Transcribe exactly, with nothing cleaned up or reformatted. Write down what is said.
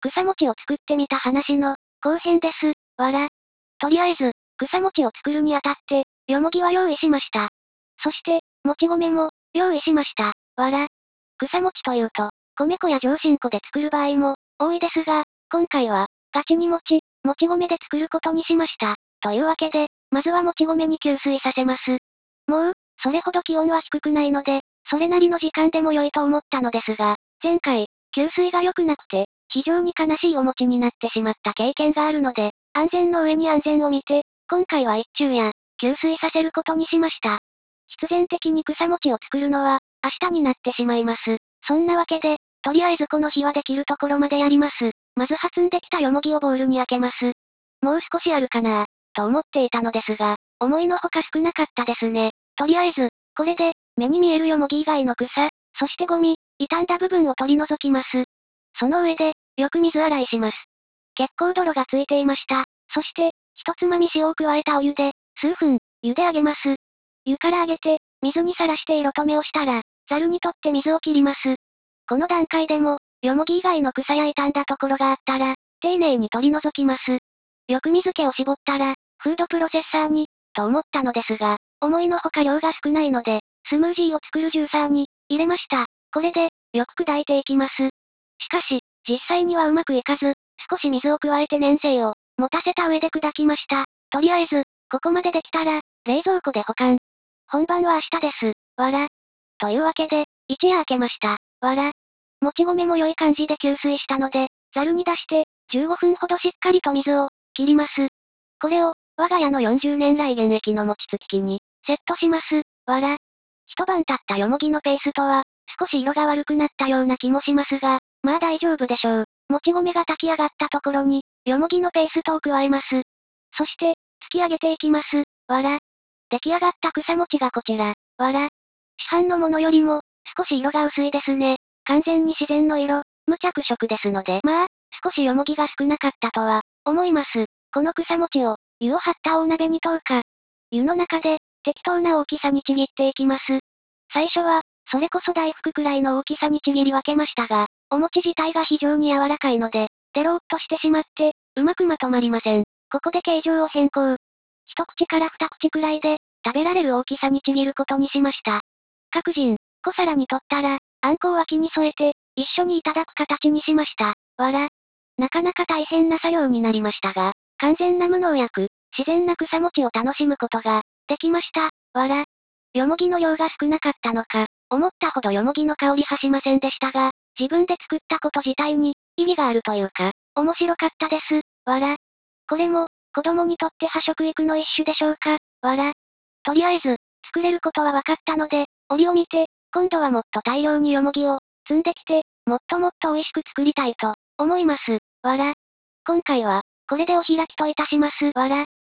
草餅を作ってみた話の、後編です。わら。とりあえず、草餅を作るにあたって、よもぎは用意しました。そして、もち米も、用意しました。わら。草餅というと、米粉や上新粉で作る場合も、多いですが、今回は、ガチに餅、もち米で作ることにしました。というわけで、まずはもち米に吸水させます。もう、それほど気温は低くないので、それなりの時間でも良いと思ったのですが、前回、吸水が良くなくて、非常に悲しいお餅になってしまった経験があるので、安全の上に安全を見て、今回は一昼夜、吸水させることにしました。必然的に草餅を作るのは、明日になってしまいます。そんなわけで、とりあえずこの日はできるところまでやります。まず発んできたよもぎをボウルに開けます。もう少しあるかなと思っていたのですが、思いのほか少なかったですね。とりあえず、これで、目に見えるよもぎ以外の草、そしてゴミ、傷んだ部分を取り除きます。その上で、よく水洗いします。結構泥がついていました。そして、一つまみ塩を加えたお湯で、数分、茹で上げます。湯から上げて、水にさらして色止めをしたら、ザルに取って水を切ります。この段階でも、よもぎ以外の草や傷んだところがあったら、丁寧に取り除きます。よく水気を絞ったら、フードプロセッサーに、と思ったのですが、思いのほか量が少ないので、スムージーを作るジューサーに、入れました。これで、よく砕いていきます。しかし、実際にはうまくいかず、少し水を加えて粘性を、持たせた上で砕きました。とりあえず、ここまでできたら、冷蔵庫で保管。本番は明日です。わら。というわけで、一夜明けました。わら。もち米も良い感じで吸水したので、ザルに出して、じゅうごふんほどしっかりと水を、切ります。これを、我が家のよんじゅうねん来現役の餅つき機に、セットします。わら。一晩経ったよもぎのペーストは、少し色が悪くなったような気もしますが、まあ大丈夫でしょう。もち米が炊き上がったところに、よもぎのペーストを加えます。そして、突き上げていきます。わら。出来上がった草餅がこちら。わら。市販のものよりも、少し色が薄いですね。完全に自然の色、無着色ですので、まあ、少しよもぎが少なかったとは、思います。この草餅を、湯を張った大鍋に投下。湯の中で、適当な大きさにちぎっていきます。最初は、それこそ大福くらいの大きさにちぎり分けましたが、お餅自体が非常に柔らかいので、デローっとしてしまって、うまくまとまりません。ここで形状を変更。一口から二口くらいで、食べられる大きさにちぎることにしました。各人、小皿に取ったら、あんこを脇に添えて、一緒にいただく形にしました。わら。なかなか大変な作業になりましたが、完全な無農薬、自然な草餅を楽しむことが、できました。わら。よもぎの量が少なかったのか、思ったほどよもぎの香りはしませんでしたが、自分で作ったこと自体に、意義があるというか、面白かったです。わら。これも、子供にとって破食育の一種でしょうか。わら。とりあえず、作れることは分かったので、折を見て、今度はもっと大量によもぎを、積んできて、もっともっと美味しく作りたいと、思います。わら。今回は、これでお開きといたします。わら。